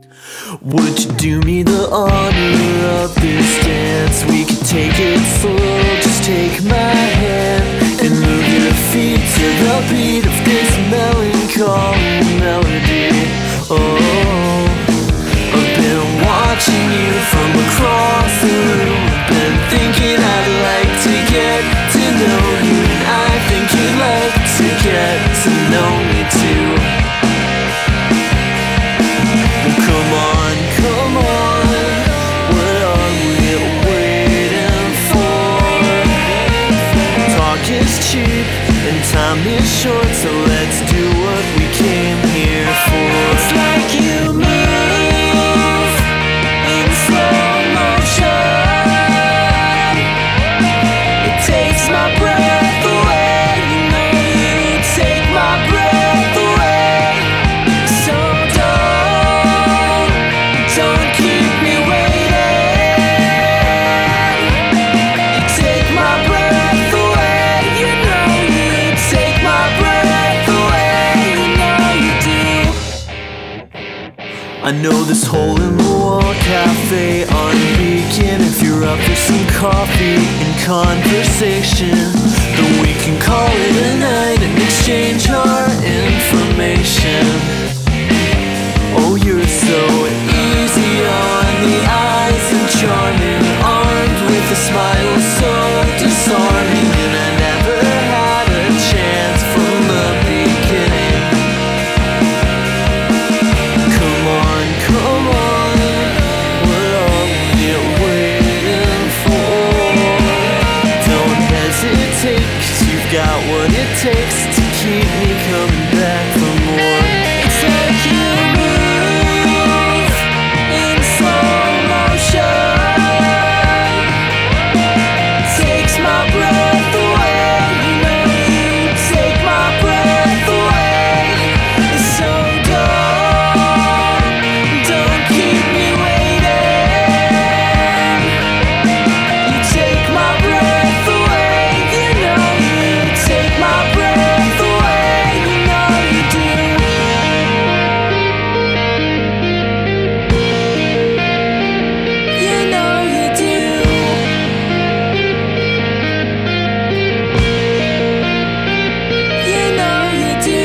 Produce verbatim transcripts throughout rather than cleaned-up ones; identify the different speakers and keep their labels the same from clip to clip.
Speaker 1: Would you do me the honor of this dance? We could take it slow, just take my hand and move your feet to the beat of this melancholy melody. Oh, I've been watching you from across the room. I've been thinking I'd like to get to know you, and I think you'd like to get to know me too. Come on, come on, what are we waiting for? Talk is cheap and time is short, so let's do what we came here for. It's like you move in slow motion. It takes my breath away. You know you take my breath away. So don't, don't keep me waiting. You take my breath away. You know you take my breath away. You know you do. I know this hole in the wall cafe on Beacon. If you're up for some coffee and conversation, then we can call it a night and exchange our information. Oh, you're so easy on the eyes and charming, armed with a smile so disarming, and I never had a chance from the beginning. Come on, come on, what are we waiting for? Don't hesitate, 'cause you've got what it takes to keep me coming back for more. It's like you move in slow motion. Takes my breath away. You know you take my breath away. So don't, don't keep me waiting. You take my breath away. You know you take my breath away. You know you do. You know you do. You know you do.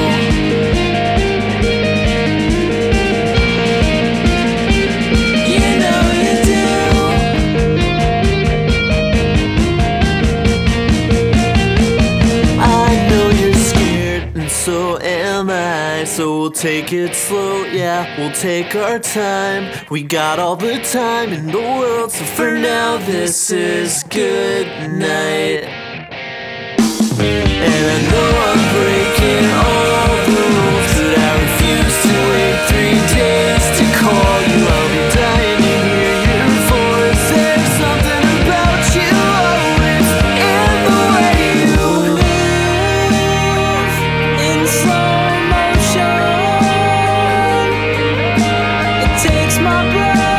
Speaker 1: You know you do. I know you're scared, and so am I. So we'll take it slow, yeah, we'll take our time. We got all the time in the world, so for now this is good night. And I know I'm breaking all the rules, but I refuse to wait three days to call you. I'll be dying to hear your voice. There's something about you, always in the way you move in slow motion. It takes my breath